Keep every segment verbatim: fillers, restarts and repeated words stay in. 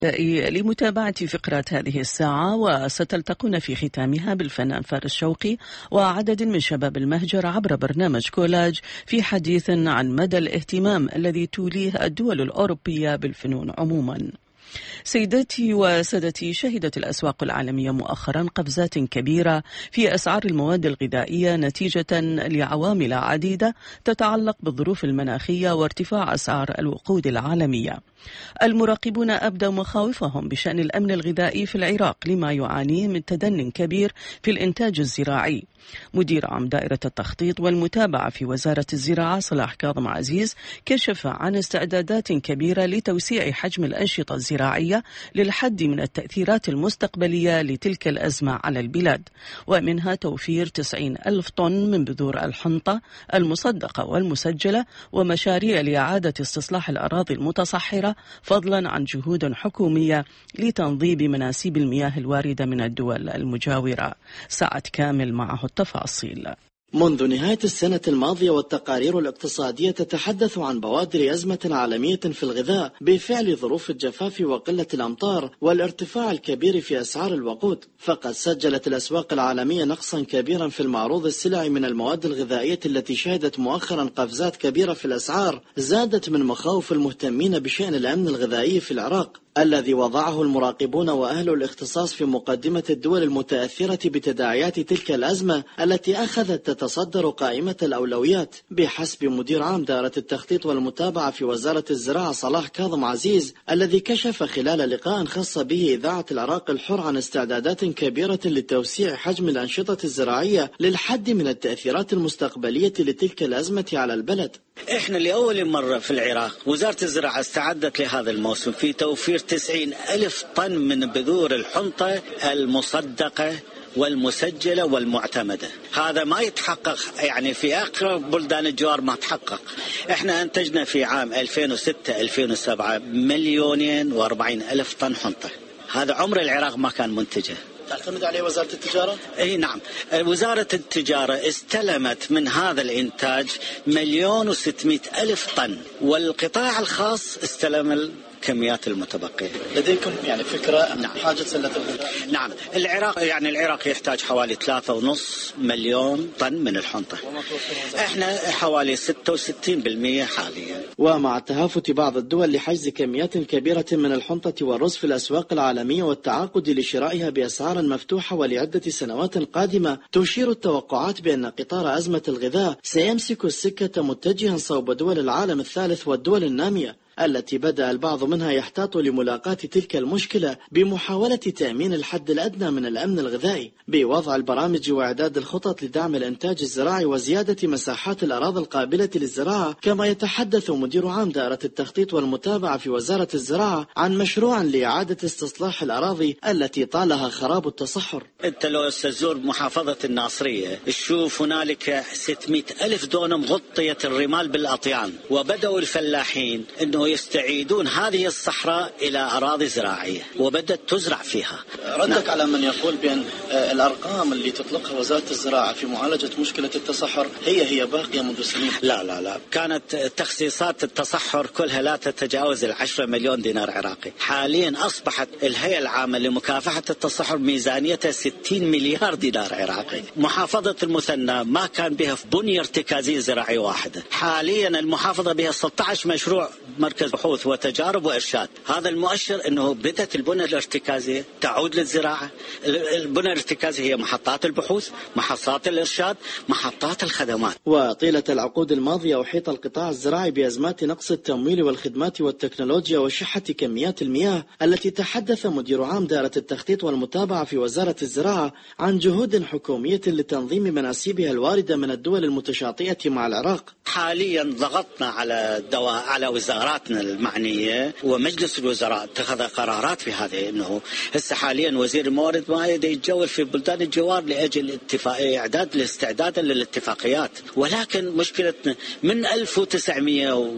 لمتابعة فقرات هذه الساعة، وستلتقون في ختامها بالفنان فارس شوقي وعدد من شباب المهجر عبر برنامج كولاج في حديث عن مدى الاهتمام الذي توليه الدول الأوروبية بالفنون عموما. سيداتي وسادتي، شهدت الأسواق العالمية مؤخرا قفزات كبيرة في أسعار المواد الغذائية نتيجة لعوامل عديدة تتعلق بالظروف المناخية وارتفاع أسعار الوقود العالمية. المراقبون أبدوا مخاوفهم بشأن الأمن الغذائي في العراق لما يعانيه من تدن كبير في الإنتاج الزراعي. مدير عام دائرة التخطيط والمتابعة في وزارة الزراعة صلاح كاظم عزيز كشف عن استعدادات كبيرة لتوسيع حجم الأنشطة الزراعية للحد من التأثيرات المستقبلية لتلك الأزمة على البلاد، ومنها توفير تسعين ألف طن من بذور الحنطة المصدقة والمسجلة ومشاريع لإعادة استصلاح الأراضي المتصحرة، فضلا عن جهود حكومية لتنظيم مناسيب المياه الواردة من الدول المجاورة. سعد كامل معه التفاصيل. منذ نهاية السنة الماضية والتقارير الاقتصادية تتحدث عن بوادر أزمة عالمية في الغذاء بفعل ظروف الجفاف وقلة الأمطار والارتفاع الكبير في أسعار الوقود، فقد سجلت الأسواق العالمية نقصا كبيرا في المعروض السلعي من المواد الغذائية التي شهدت مؤخرا قفزات كبيرة في الأسعار زادت من مخاوف المهتمين بشأن الأمن الغذائي في العراق، الذي وضعه المراقبون وأهل الاختصاص في مقدمة الدول المتأثرة بتداعيات تلك الأزمة التي أخذت تتصدر قائمة الأولويات. بحسب مدير عام دائرة التخطيط والمتابعة في وزارة الزراعة صلاح كاظم عزيز، الذي كشف خلال لقاء خاص به إذاعة العراق الحر عن استعدادات كبيرة لتوسيع حجم الأنشطة الزراعية للحد من التأثيرات المستقبلية لتلك الأزمة على البلد. احنا لأول مرة في العراق وزارة الزراعة استعدت لهذا الموسم في توفير تسعين ألف طن من بذور الحنطة المصدقة والمسجلة والمعتمدة. هذا ما يتحقق يعني في أقرب بلدان الجوار ما تحقق. احنا انتجنا في عام ألفين وستة ألفين وسبعة مليونين وأربعين ألف طن حنطة، هذا عمر العراق ما كان منتجه. تعتمد عليه وزارة التجارة؟ اي نعم، وزارة التجارة استلمت من هذا الانتاج مليون وستمائة ألف طن، والقطاع الخاص استلم الكميات المتبقية. لديكم يعني فكرة نعم. حاجة سلة الغذاء؟ نعم، العراق يعني العراق يحتاج حوالي ثلاثة ونص مليون طن من الحنطة، احنا حوالي ستة وستين بالمئة حاليا. ومع تهافت بعض الدول لحجز كميات كبيرة من الحنطة والرز في الأسواق العالمية والتعاقد لشرائها بأسعار مفتوحة ولعدة سنوات قادمة، تشير التوقعات بأن قطار أزمة الغذاء سيمسك السكة متجها صوب دول العالم الثالث والدول النامية، التي بدأ البعض منها يحتاط لملاقاة تلك المشكلة بمحاولة تأمين الحد الأدنى من الأمن الغذائي بوضع البرامج وإعداد الخطط لدعم الإنتاج الزراعي وزيادة مساحات الأراضي القابلة للزراعة. كما يتحدث مدير عام دائرة التخطيط والمتابعة في وزارة الزراعة عن مشروع لإعادة استصلاح الأراضي التي طالها خراب التصحر. أنت لو تزور محافظة الناصرية تشوف هنالك ستمائة ألف دونم غطيت الرمال بالأطيان، وبدأوا الفلاحين أنه يستعيدون هذه الصحراء إلى أراضي زراعية وبدأت تزرع فيها. ردك على من يقول بأن الأرقام اللي تطلقها وزارة الزراعة في معالجة مشكلة التصحر هي هي باقية منذ سنين. لا لا لا، كانت تخصيصات التصحر كلها لا تتجاوز العشرة مليون دينار عراقي. حاليا أصبحت الهيئة العامة لمكافحة التصحر ميزانيتها ستين مليار دينار عراقي. محافظة المثنى ما كان بها بنية ارتكازية زراعية واحدة، حاليا المحافظة بها ستة عشر مشروع مركز بحوث وتجارب وإرشاد. هذا المؤشر أنه بدأت البنى الارتكازية تعود للزراعة. البنى الارتكازية هي محطات البحوث، محطات الإرشاد، محطات الخدمات. وطيلة العقود الماضية أحيط القطاع الزراعي بأزمات نقص التمويل والخدمات والتكنولوجيا وشحة كميات المياه، التي تحدث مدير عام دائرة التخطيط والمتابعة في وزارة الزراعة عن جهود حكومية لتنظيم مناسيبها الواردة من الدول المتشاطئة مع العراق. حاليا ضغطنا على الدواء على وزاراتنا المعنية، ومجلس الوزراء اتخذ قرارات في هذه، انه هسه حاليا وزير الموارد ما يتجول في بلدان الجوار لاجل اتفاق اعداد الاستعداد للاتفاقيات. ولكن مشكلتنا من ألف وتسعمائة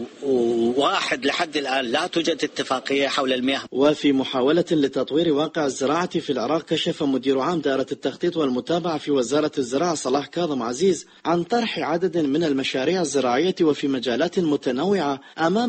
وواحد لحد الان لا توجد اتفاقية حول المياه. وفي محاولة لتطوير واقع الزراعة في العراق، كشف مدير عام دائرة التخطيط والمتابعة في وزارة الزراعة صلاح كاظم عزيز عن طرح عدد من المشاريع الزراعية وفي مجالات متنوعة أمام أنظار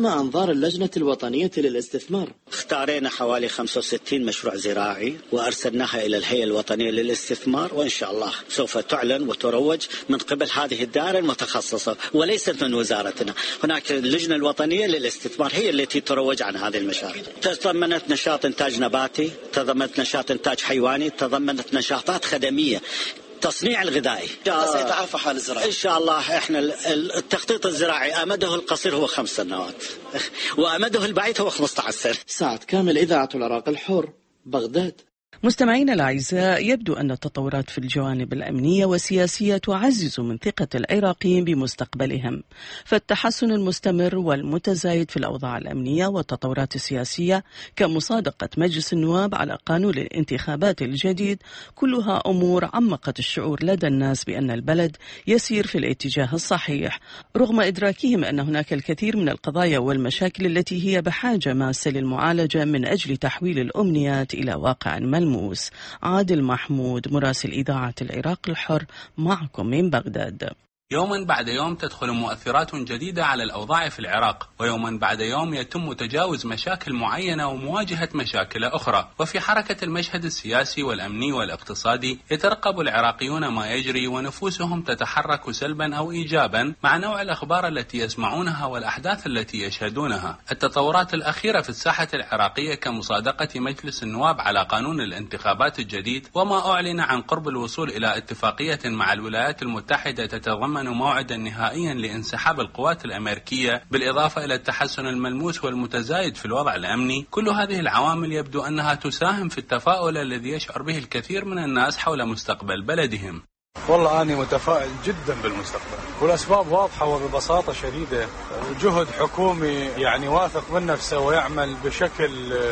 اختيار اللجنة الوطنية للاستثمار. اختارينا حوالي خمسة وستين مشروع زراعي وأرسلناها إلى الهيئة الوطنية للاستثمار، وإن شاء الله سوف تعلن وتروج من قبل هذه الدائرة المتخصصة وليست من وزارتنا. هناك اللجنة الوطنية للاستثمار هي التي تروج عن هذه المشاريع. تضمنت نشاط إنتاج نباتي، تضمنت نشاط إنتاج حيواني، تضمنت نشاطات خدمية، تصنيع الغذائي. سيتعافى حال الزراعة إن شاء الله. إحنا التخطيط الزراعي أمده القصير هو خمس سنوات وأمده البعيد هو خمسة عشر سنة. سعد كامل، إذاعة العراق الحر، بغداد. مستمعينا الأعزاء، يبدو أن التطورات في الجوانب الأمنية والسياسية تعزز من ثقة العراقيين بمستقبلهم، فالتحسن المستمر والمتزايد في الأوضاع الأمنية والتطورات السياسية كمصادقة مجلس النواب على قانون الانتخابات الجديد كلها أمور عمقت الشعور لدى الناس بأن البلد يسير في الاتجاه الصحيح، رغم إدراكهم أن هناك الكثير من القضايا والمشاكل التي هي بحاجة ماسة للمعالجة من أجل تحويل الأمنيات إلى واقع ملموس. عادل محمود، مراسل إذاعة العراق الحر، معكم من بغداد. يوما بعد يوم تدخل مؤثرات جديدة على الأوضاع في العراق، ويوما بعد يوم يتم تجاوز مشاكل معينة ومواجهة مشاكل أخرى. وفي حركة المشهد السياسي والأمني والاقتصادي يترقب العراقيون ما يجري، ونفوسهم تتحرك سلبا أو إيجابا مع نوع الأخبار التي يسمعونها والأحداث التي يشهدونها. التطورات الأخيرة في الساحة العراقية كمصادقة مجلس النواب على قانون الانتخابات الجديد، وما أعلن عن قرب الوصول إلى اتفاقية مع الولايات المتحدة تتضمن موعدا نهائيا لانسحاب القوات الأمريكية، بالإضافة إلى التحسن الملموس والمتزايد في الوضع الأمني. كل هذه العوامل يبدو أنها تساهم في التفاؤل الذي يشعر به الكثير من الناس حول مستقبل بلدهم. والله أنا متفائل جدا بالمستقبل، والأسباب واضحة وببساطة شديدة. جهد حكومي يعني واثق من نفسه ويعمل بشكل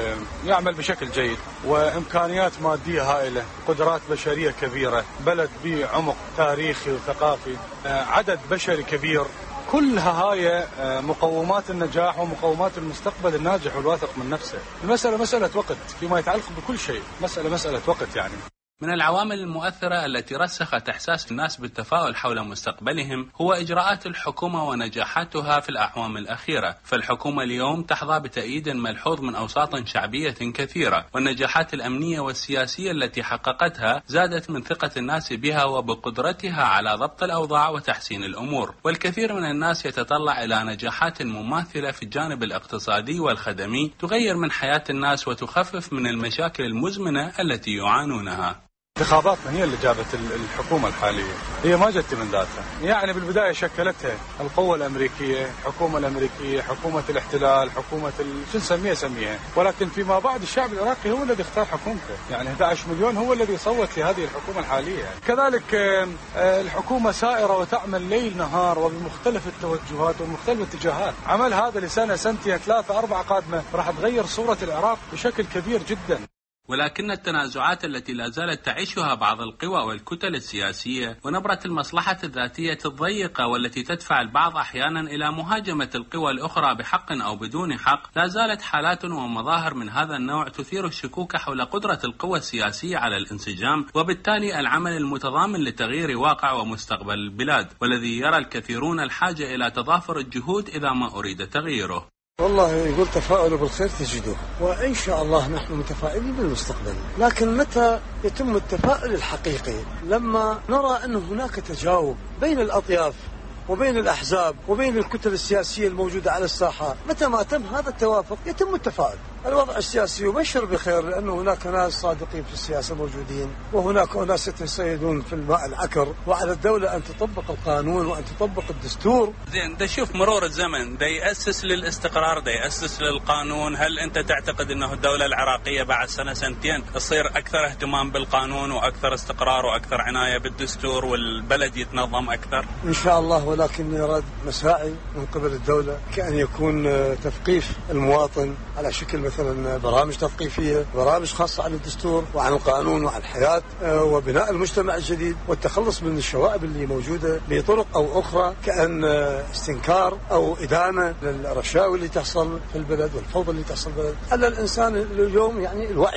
يعمل بشكل جيد، وإمكانيات مادية هائلة، قدرات بشرية كبيرة، بلد بعمق تاريخي وثقافي، عدد بشري كبير. كلها هاي مقومات النجاح ومقومات المستقبل الناجح والواثق من نفسه. المسألة مسألة وقت فيما يتعلق بكل شيء، مسألة مسألة وقت يعني. من العوامل المؤثرة التي رسخت إحساس الناس بالتفاؤل حول مستقبلهم هو إجراءات الحكومة ونجاحاتها في الأعوام الأخيرة. فالحكومة اليوم تحظى بتأييد ملحوظ من أوساط شعبية كثيرة، والنجاحات الأمنية والسياسية التي حققتها زادت من ثقة الناس بها وبقدرتها على ضبط الأوضاع وتحسين الأمور. والكثير من الناس يتطلع إلى نجاحات مماثلة في الجانب الاقتصادي والخدمي تغير من حياة الناس وتخفف من المشاكل المزمنة التي يعانونها. انتخاباتنا هي اللي جابت الحكومة الحالية، هي ما جت من ذاتها. يعني بالبداية شكلتها القوة الأمريكية، الحكومة الأمريكية، حكومة الاحتلال، حكومة ال... شو نسميها سميها، ولكن فيما بعد الشعب العراقي هو الذي اختار حكومته. يعني أحد عشر مليون هو الذي صوت لهذه الحكومة الحالية. يعني. كذلك الحكومة سائرة وتعمل ليل نهار وبمختلف التوجهات ومختلف الاتجاهات. عمل هذا لسنة سنتين ثلاثة أربعة قادمة راح تغير صورة العراق بشكل كبير جدا. ولكن التنازعات التي لا زالت تعيشها بعض القوى والكتل السياسية ونبرة المصلحة الذاتية الضيقة والتي تدفع البعض أحيانا إلى مهاجمة القوى الأخرى بحق أو بدون حق، لا زالت حالات ومظاهر من هذا النوع تثير الشكوك حول قدرة القوى السياسية على الانسجام، وبالتالي العمل المتضامن لتغيير واقع ومستقبل البلاد، والذي يرى الكثيرون الحاجة إلى تضافر الجهود إذا ما أريد تغييره. والله يقول تفاؤلوا بالخير تجدوه، وإن شاء الله نحن متفائلين بالمستقبل. لكن متى يتم التفاؤل الحقيقي؟ لما نرى أن هناك تجاوب بين الأطياف وبين الأحزاب وبين الكتل السياسية الموجودة على الساحة. متى ما تم هذا التوافق يتم التفاؤل. الوضع السياسي يبشر بخير، لأنه هناك ناس صادقين في السياسة موجودين، وهناك ناس يتصيدون في الماء العكر، وعلى الدولة أن تطبق القانون وأن تطبق الدستور. زين، دا شوف مرور الزمن دا يأسس للاستقرار، دا يأسس للقانون. هل أنت تعتقد أنه الدولة العراقية بعد سنة سنتين تصير أكثر اهتمام بالقانون وأكثر استقرار وأكثر عناية بالدستور والبلد يتنظم أكثر؟ إن شاء الله، ولكن يراد مساعي من قبل الدولة كأن يكون تثقيف المواطن على شكل مثلا برامج تثقيفية، برامج خاصة عن الدستور وعن القانون وعن الحياة، وبناء المجتمع الجديد والتخلص من الشوائب اللي موجودة بطرق أو أخرى، كأن استنكار أو إدانة للرشاوي اللي تحصل في البلد والفوضى اللي تحصل في البلد. على الإنسان اليوم يعني الوعي.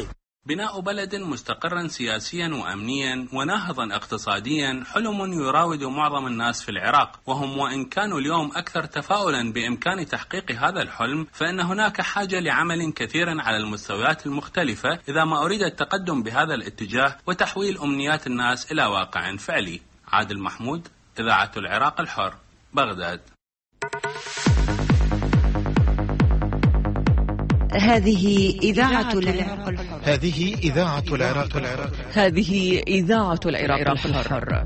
بناء بلد مستقرا سياسيا وأمنيا وناهضا اقتصاديا حلم يراود معظم الناس في العراق، وهم وإن كانوا اليوم أكثر تفاؤلا بإمكان تحقيق هذا الحلم، فإن هناك حاجة لعمل كثير على المستويات المختلفة إذا ما أريد التقدم بهذا الاتجاه وتحويل أمنيات الناس إلى واقع فعلي. عادل محمود، إذاعة العراق الحر، بغداد. هذه إذاعة العراق الحر. هذه إذاعة العراق الحر. هذه إذاعة العراق الحر.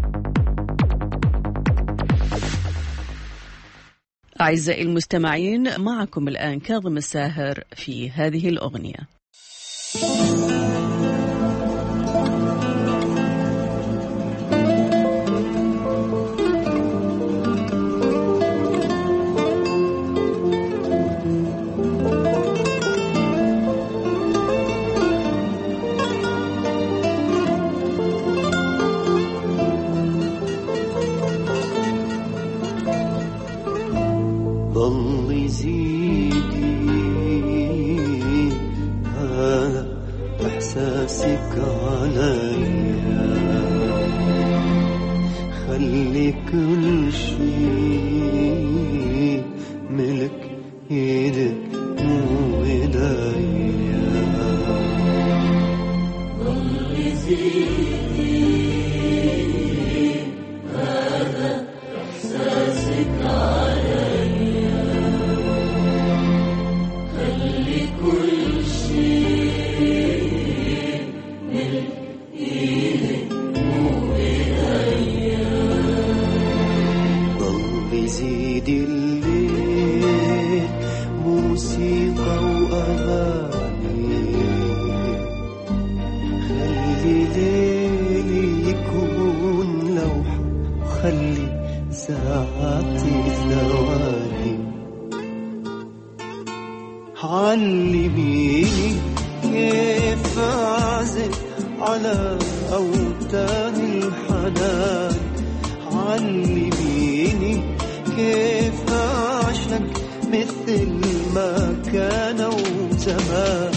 أعزائي المستمعين، معكم الآن كاظم الساهر في هذه الأغنية. ضل زيدي هذا إحساسك عليا، خلي كل شيء ملك إيدك مو إيديا. ضل زيدي هذا إحساسك عليا، خلي كل شيء من إيدك مو إيديا. ضل زيد الليل موسيقى وأغاني، خلي ليلي يكون لوحة، خلي ساعاتي ثواني. علميني كيف أعزف على أوتار الحنان، علميني كيف أعشق مثل ما كانوا زمان،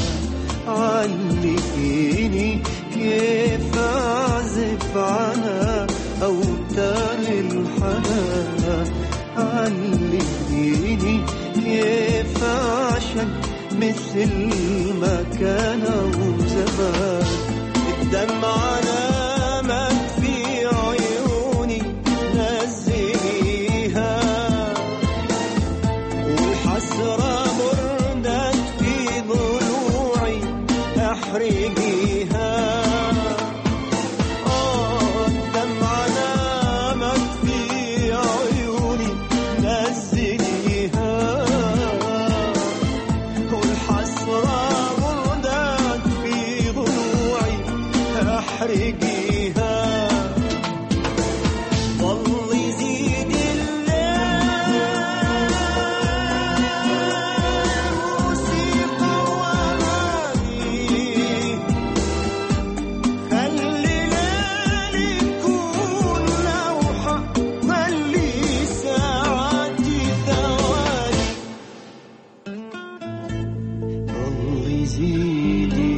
علميني كيف أعزف على أوتار الحنان، علميني كيف أعشق مثل ما كانوا زمان. الدمعة نامت في عيوني نزليها، والحسرة بردت في ضلوعي أحرقيها. آه الدمعة نامت في عيوني نزليها، والحسرة بردت في ضلوعي أحرقيها. ضل يزيد الليل موسيقى وأغاني، خلي ليلي يكون لوحة، خلي ساعاتي ثواني. ضل يزيدي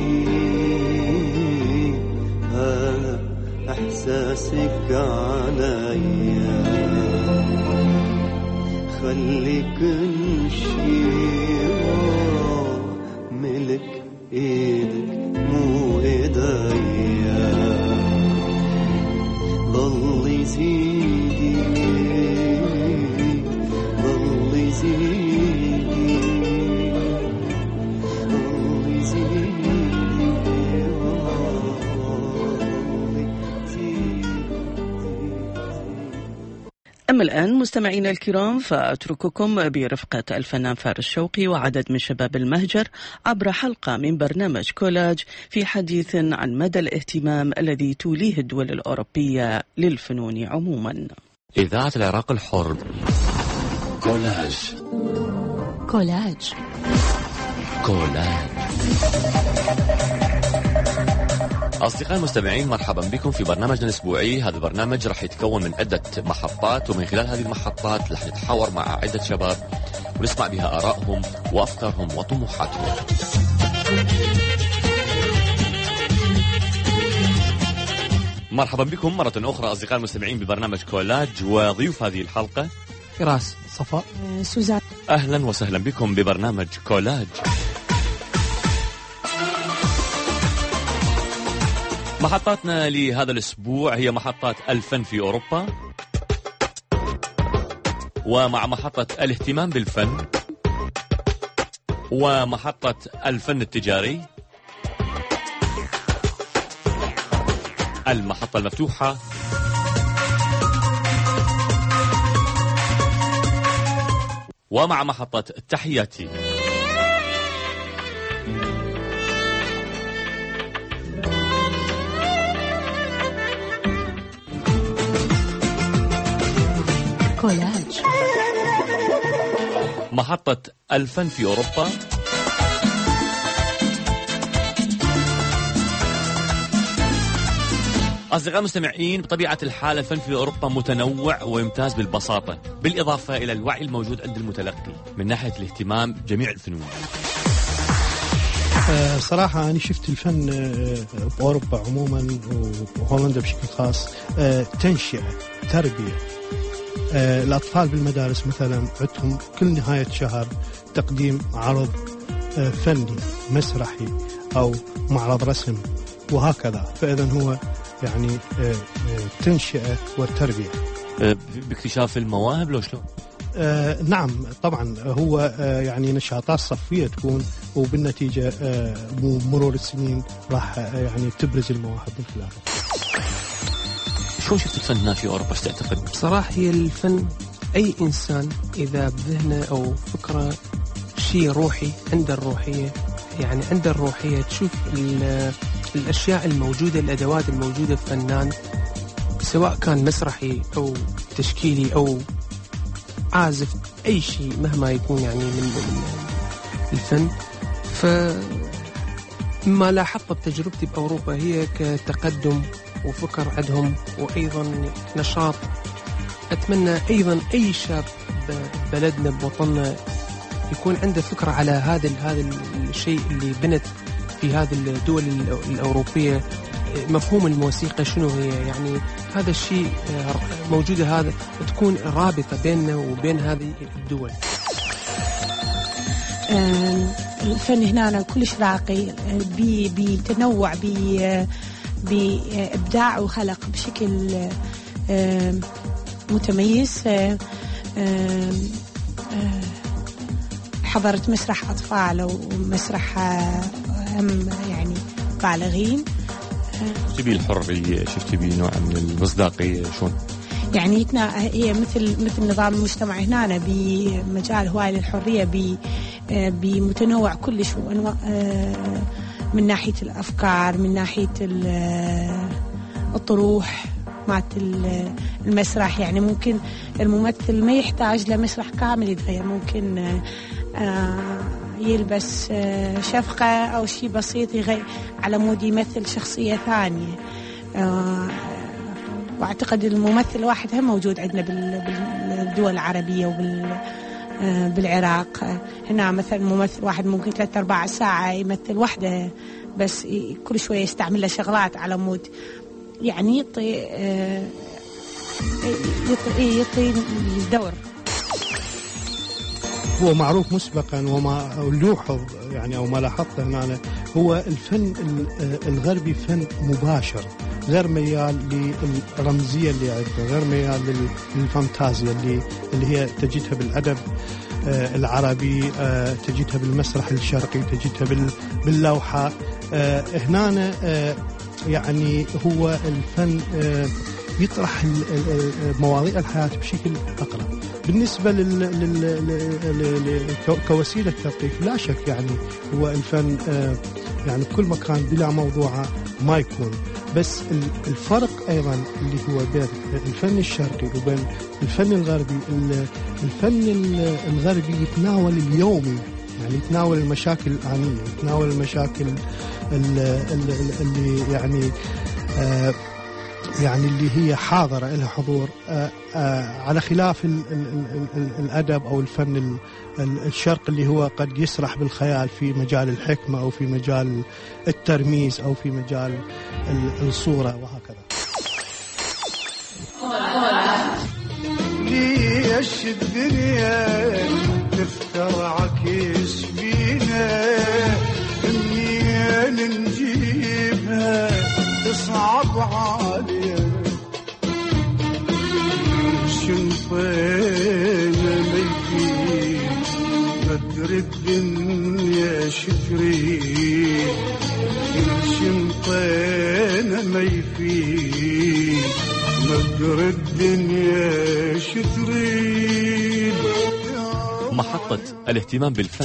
هذا إحساسك عليا، خلي كل شيء ملك إيدك مو إيديا. ضل يزيدي ضل يزيدي ضل يزيدي أما الآن مستمعينا الكرام، فأترككم برفقة الفنان فارس شوقي وعدد من شباب المهجر عبر حلقة من برنامج كولاج في حديث عن مدى الاهتمام الذي توليه الدول الأوروبية للفنون عموما. إذاعة العراق الحر. كولاج كولاج كولاج. أصدقائي المستمعين، مرحبا بكم في برنامجنا الأسبوعي. هذا البرنامج راح يتكون من عدة محطات، ومن خلال هذه المحطات راح نتحاور مع عدة شباب ونسمع بها آرائهم وأفكارهم وطموحاتهم. مرحبا بكم مرة أخرى أصدقائي المستمعين ببرنامج كولاج، وضيوف هذه الحلقة فراس، صفاء، سوزان. أهلا وسهلا بكم ببرنامج كولاج. محطاتنا لهذا الأسبوع هي محطات الفن في أوروبا، ومع محطة الاهتمام بالفن، ومحطة الفن التجاري، المحطة المفتوحة، ومع محطة تحياتي. كولاج. محطة الفن في أوروبا، أصدقائي المستمعين، بطبيعة الحال الفن في أوروبا متنوع ويمتاز بالبساطة، بالإضافة إلى الوعي الموجود عند المتلقي من ناحية الاهتمام بجميع الفنون. أه صراحة أنا شفت الفن أه بأوروبا عموما وهولندا بشكل خاص أه تنشئة، تربية. أه الأطفال بالمدارس مثلا عندهم كل نهاية شهر تقديم عرض أه فني مسرحي أو معرض رسم وهكذا، فإذا هو يعني تنشئة والتربية باكتشاف المواهب. لو شلون؟ آه نعم طبعا، هو آه يعني نشاطات صفية تكون، وبالنتيجة آه مرور السنين راح آه يعني تبرز المواهب من خلالها. شو شفت الفن هنا في أوروبا؟ ايش تعتقد؟ بصراحة هي الفن، أي إنسان إذا بذهنه أو فكرة شيء روحي، عنده الروحية، يعني عنده الروحية، تشوف الأشياء الموجودة، الأدوات الموجودة في فنان، سواء كان مسرحي أو تشكيلي أو عازف، أي شيء مهما يكون يعني من الفن. فما لاحظت بتجربتي بأوروبا هي كتقدم وفكر عندهم، وأيضا نشاط. أتمنى أيضا أي شاب ببلدنا بوطننا يكون عنده فكرة على هذا هذا الشيء اللي بنت في هذه الدول الأوروبية. مفهوم الموسيقى شنو هي، يعني هذا الشيء موجودة، هذا تكون رابطة بيننا وبين هذه الدول. الفن هنا كلش راقي، بتنوع، بإبداع وخلق بشكل متميز. حضرت مسرح أطفال ومسرح هم يعني بالغين. تبي الحرية، شفتي بي نوع من المصداقية شلون؟ يعني هي مثل مثل نظام المجتمع هنا بمجال هواي للحرية، بمتنوع كلش، من ناحية الأفكار، من ناحية الطروح مات المسرح. يعني ممكن الممثل ما يحتاج لمسرح كامل يتغير، ممكن يلبس شفقة أو شيء بسيط يغير على مود يمثل شخصية ثانية. وأعتقد الممثل الواحد هم موجود عندنا بالدول العربية وبالعراق. هنا مثلا ممثل واحد ممكن ثلاثة أربع ساعة يمثل وحده، بس كل شوية يستعمل له شغلات على مود يعني يعطي يعطي يعطي الدور. هو معروف مسبقا وما نلوحظ يعني أو ما لاحظته هنا، هو الفن الغربي فن مباشر، غير ميال للرمزية اللي عنده، غير ميال للفانتازيا اللي اللي هي تجدها بالأدب العربي، تجدها بالمسرح الشرقي، تجدها باللوحة. هنا يعني هو الفن يطرح مواضيع الحياة بشكل أقرب. بالنسبة لل... لل... لل... كوسيلة تثقيف لا شك يعني هو الفن يعني كل مكان بلا موضوع ما يكون، بس الفرق أيضا اللي هو بين الفن الشرقي وبين الفن الغربي، الفن الغربي يتناول اليومي، يعني يتناول المشاكل الآنية، يتناول المشاكل اللي يعني آه يعني اللي هي حاضرة لها حضور، آآ آآ على خلاف ال ال ال ال الأدب أو الفن الشرق اللي هو قد يسرح بالخيال في مجال الحكمة أو في مجال الترميز أو في مجال الصورة وهكذا. مشي الدنيا تفتر عكس فينا منين نجيبها تصعب علينا شنطينا ما يفيد بدر الدنيا شكري شنطينا ما يفيد بدر الدنيا شكري. محطة الاهتمام بالفن.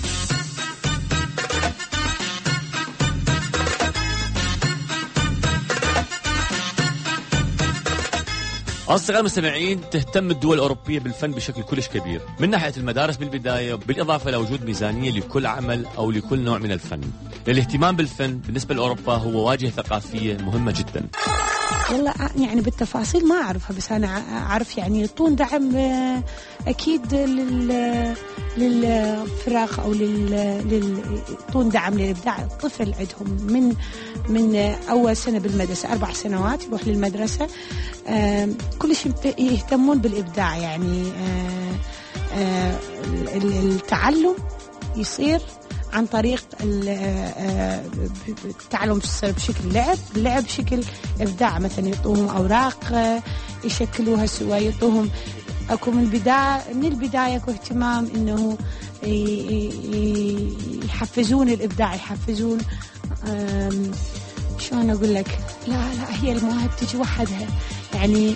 أصدقائي المستمعين، تهتم الدول الأوروبية بالفن بشكل كلش كبير من ناحية المدارس بالبداية، بالإضافة لوجود ميزانية لكل عمل أو لكل نوع من الفن. الاهتمام بالفن بالنسبة لأوروبا هو واجهة ثقافية مهمة جدا. والله يعني بالتفاصيل ما أعرفها، بس أنا أعرف يعني يعطون دعم أكيد لل للفراغ أو لل يعطون دعم للإبداع. الطفل عندهم من من أول سنة بالمدرسة أربع سنوات يروح للمدرسة، كل شيء يهتمون بالإبداع. يعني التعلم يصير عن طريق التعلم بشكل لعب، اللعب بشكل إبداع. مثلا يعطوهم أوراق يشكلوها سوا، يعطوهم أكو من البداية من البداية أكو اهتمام إنه يحفزون الإبداع، يحفزون شلون أقول لك، لا لا هي المواهب تجي وحدها. يعني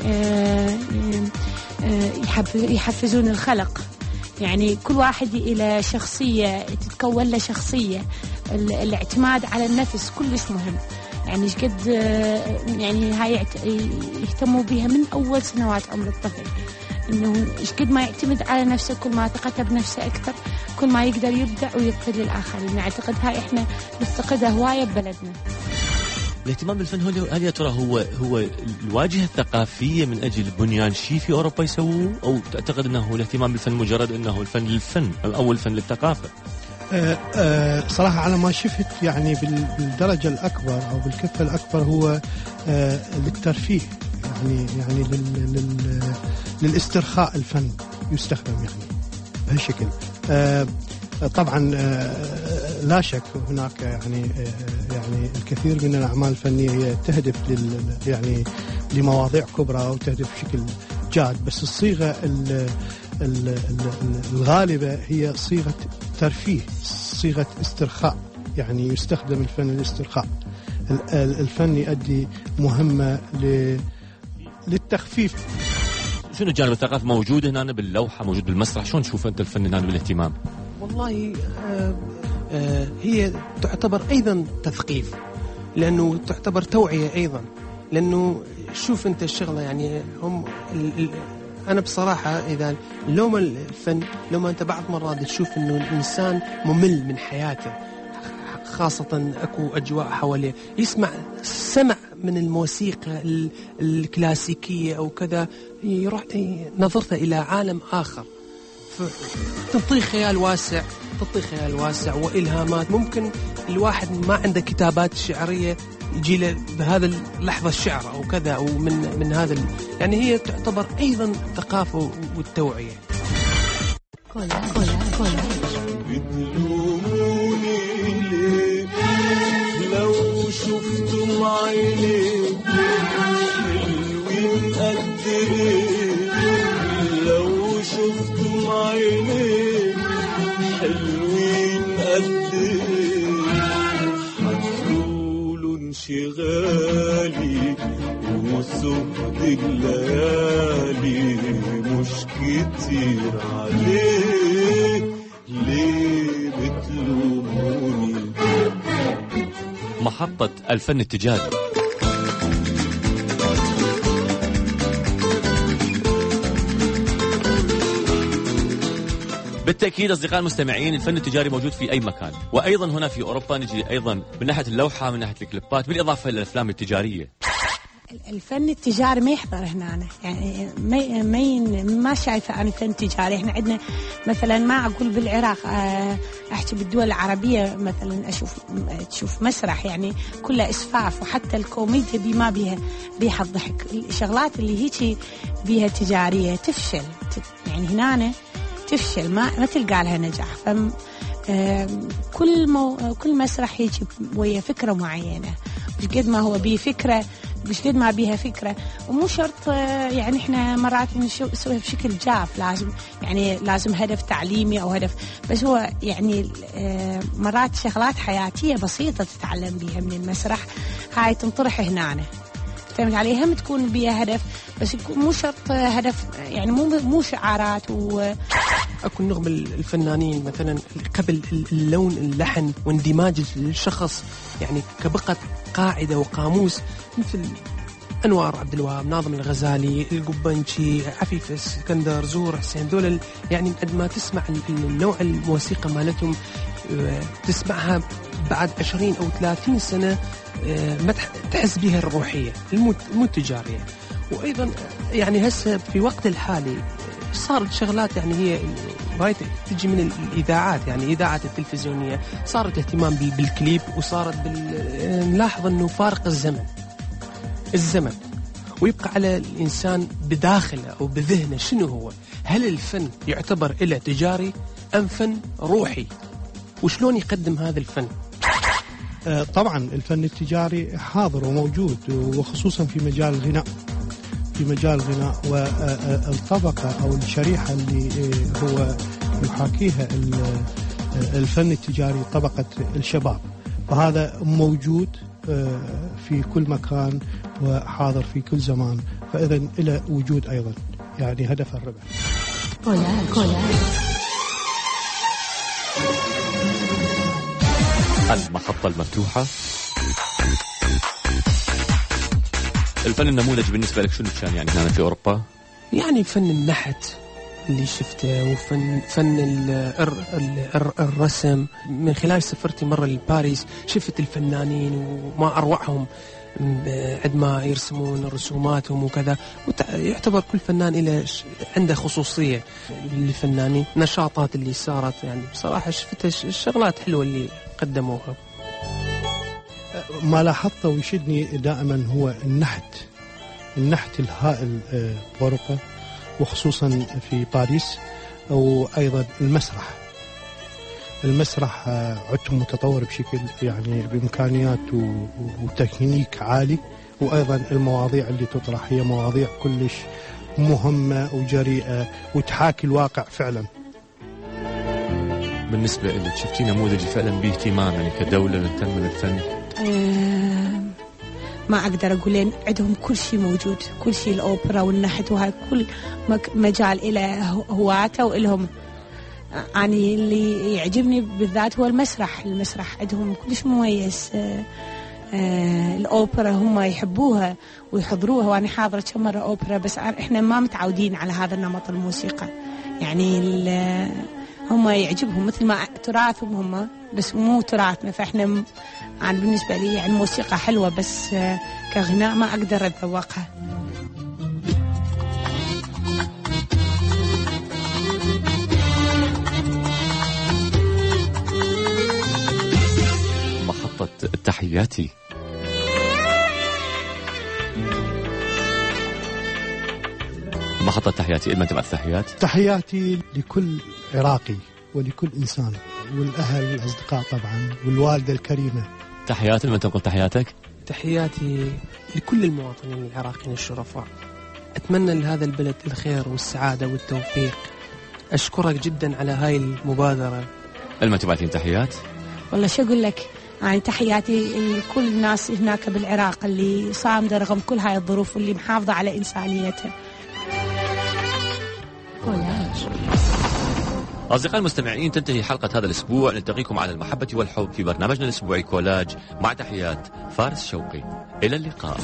يحفزون الخلق، يعني كل واحد إلى شخصية تتكون له شخصية. الاعتماد على النفس كلش مهم، يعني ايش قد يعني هاي يهتموا بها من أول سنوات عمر الطفل، إنه ايش قد ما يعتمد على نفسه كل ما ثقته بنفسه أكثر كل ما يقدر يبدع ويقتل للآخرين. أعتقد هاي إحنا نفتقدها هواية ببلدنا. الاهتمام بالفن هو هل يا ترى هو هو الواجهة الثقافية من أجل بنيان شيء في أوروبا يسووه، أو تعتقد أنه الاهتمام بالفن مجرد أنه الفن للفن أو الفن للثقافة؟ أه أه صراحة على ما شفت يعني بالدرجة الأكبر أو بالكفة الأكبر هو أه للترفيه، يعني يعني لل لل للاسترخاء الفن يستخدم يعني بهالشكل. أه طبعا لا شك هناك يعني يعني الكثير من الأعمال الفنية هي تهدف لل يعني لمواضيع كبرى وتهدف بشكل جاد، بس الصيغة الغالبة هي صيغة ترفيه، صيغة استرخاء، يعني يستخدم الفن للاسترخاء. الفن يؤدي مهمة للتخفيف. شنو الجانب الثقافي موجود هنا باللوحة، موجود بالمسرح؟ شلون تشوف أنت الفن هنا بالاهتمام؟ والله آه آه هي تعتبر أيضا تثقيف، لأنه تعتبر توعية أيضا. لأنه شوف أنت الشغلة، يعني هم ال ال أنا بصراحة إذا لو ما الفن لو ما أنت بعض مرات تشوف إنه الإنسان ممل من حياته، خاصة أكو أجواء حواليه، يسمع سمع من الموسيقى الكلاسيكية أو كذا، يروح نظرته إلى عالم آخر، تعطيه خيال واسع، تعطيه خيال واسع وإلهامات. ممكن الواحد ما عنده كتابات شعرية يجي له بهذا اللحظة الشعر أو كذا، أو من من هذا يعني هي تعتبر أيضا ثقافة والتوعية. بتلوموني ليه لو شفتم عيني حلوين قد ايه، لو شفتم عيني حلوين قد ايه، هتقولوا انشغالي وسهد الليالي مش كتير عليه، ليه بتلوموني؟ محطة الفن التجاري. بالتأكيد أصدقائي المستمعين، الفن التجاري موجود في أي مكان، وأيضا هنا في أوروبا نجي أيضا من ناحية اللوحة، من ناحية الكليبات، بالإضافة إلى الأفلام التجارية. الفن التجاري ما يحضر هنا أنا. يعني ما ما ما شايفة أنا فن تجاري. إحنا عندنا مثلا ما أقول بالعراق، أحكي بالدول العربية مثلا أشوف تشوف مسرح يعني كله إسفاف، وحتى الكوميديا بي ما بيها بيها الضحك. الشغلات اللي هيك بيها تجارية تفشل، يعني هنا تفشل، ما ما تلقى لها نجاح. فم كل مو كل مسرح يجي ويا فكرة معينة، مش قد ما هو بيه فكرة، مش قد ما بيها فكرة. ومو شرط يعني احنا مرات نسويها بشكل جاف، لازم يعني لازم هدف تعليمي او هدف، بس هو يعني مرات شغلات حياتية بسيطة تتعلم بيها من المسرح، هاي تنطرح هنا تعمل عليها هم تكون بيها هدف، بس مو شرط هدف يعني مو مو شعارات. و اكو نغم الفنانين مثلا قبل اللون اللحن واندماج الشخص يعني كبقت قاعده وقاموس، مثل انوار عبد الوهاب، ناظم الغزالي، القبنشي، عفيف اسكندر، زهور حسين، دول يعني قد ما تسمع النوع الموسيقى مالتهم تسمعها بعد عشرين أو ثلاثين سنة ما تحس بها الروحية المو التجارية. وأيضا يعني هسه في وقت الحالي صارت شغلات يعني هي بايت تجي من الإذاعات، يعني إذاعة التلفزيونية صارت اهتمام بالكليب، وصارت نلاحظ أنه فارق الزمن الزمن ويبقى على الإنسان بداخله أو بذهنه شنو هو، هل الفن يعتبر إله تجاري أم فن روحي، وشلون يقدم هذا الفن؟ طبعا الفن التجاري حاضر وموجود، وخصوصا في مجال الغناء في مجال الغناء والطبقة أو الشريحة اللي هو يحاكيها الفن التجاري طبقة الشباب، فهذا موجود في كل مكان وحاضر في كل زمان، فإذا إلى وجود أيضا يعني هدف الربح. كولاج كولاج المحطة المفتوحة. الفن النموذج بالنسبة لك شنو كان يعني هنا في أوروبا؟ يعني فن النحت اللي شفته، وفن فن ال ال الرسم. من خلال سفرتي مرة لباريس شفت الفنانين وما أروعهم عندما يرسمون رسوماتهم وكذا، يعتبر كل فنان إلى عنده خصوصية. الفنانين نشاطات اللي صارت يعني بصراحة شفت الشغلات حلوة اللي قدموها. ما لاحظته ويشدني دائما هو النحت النحت الهائل بأوروبا وخصوصا في باريس، وأيضا المسرح المسرح عدته متطور بشكل يعني بإمكانيات وتكنيك عالي، وأيضا المواضيع اللي تطرح هي مواضيع كلش مهمة وجريئة وتحاكي الواقع فعلا. بالنسبة لك شفتي نموذج فعلا باهتمام يعني كدولة نهتم بالفن؟ أه ما أقدر أقول لأن عندهم كل شيء موجود، كل شيء، الأوبرا والنحت وهاي كل مجال إلى هواته وإلهم. يعني اللي يعجبني بالذات هو المسرح المسرح عندهم كلش مميز. أه أه الأوبرا هم يحبوها ويحضروها، وأنا حاضرة كم مرة أوبرا، بس إحنا ما متعودين على هذا النمط الموسيقى. يعني هم يعجبهم مثل ما تراثهم هم، بس مو تراثنا. فإحنا م... يعني بالنسبة لي يعني موسيقى حلوة، بس كغناء ما أقدر أتذوقها. محطة التحياتي. محطة تحياتي إلما تبع التحيات. تحياتي لكل عراقي ولكل إنسان، والأهل والأصدقاء طبعا، والوالدة الكريمة. تحياتي لما تنقل تحياتك. تحياتي لكل المواطنين العراقيين الشرفاء، أتمنى لهذا البلد الخير والسعادة والتوفيق. أشكرك جدا على هاي المبادرة. إلما تبعتين تحيات؟ والله شو أقول لك، يعني تحياتي لكل الناس هناك بالعراق اللي صامدة رغم كل هاي الظروف واللي محافظة على إنسانيتها. أصدقائي المستمعين، تنتهي حلقة هذا الأسبوع. نلتقيكم على المحبة والحب في برنامجنا الأسبوعي كولاج، مع تحيات فارس شوقي. إلى اللقاء.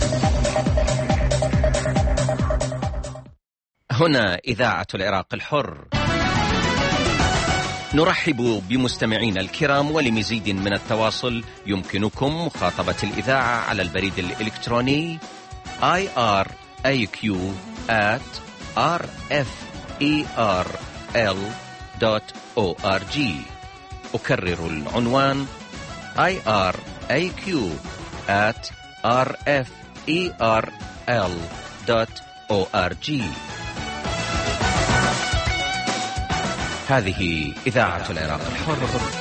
هنا إذاعة العراق الحر، نرحب بمستمعينا الكرام، ولمزيد من التواصل يمكنكم مخاطبة الإذاعة على البريد الإلكتروني آي آر إيه كيو آت آر إف إي آر إل دوت أو آر جي. أكرر العنوان آي آر إيه كيو آت آر إف إي آر إل دوت أو آر جي. هذه إذاعة العراق الحر.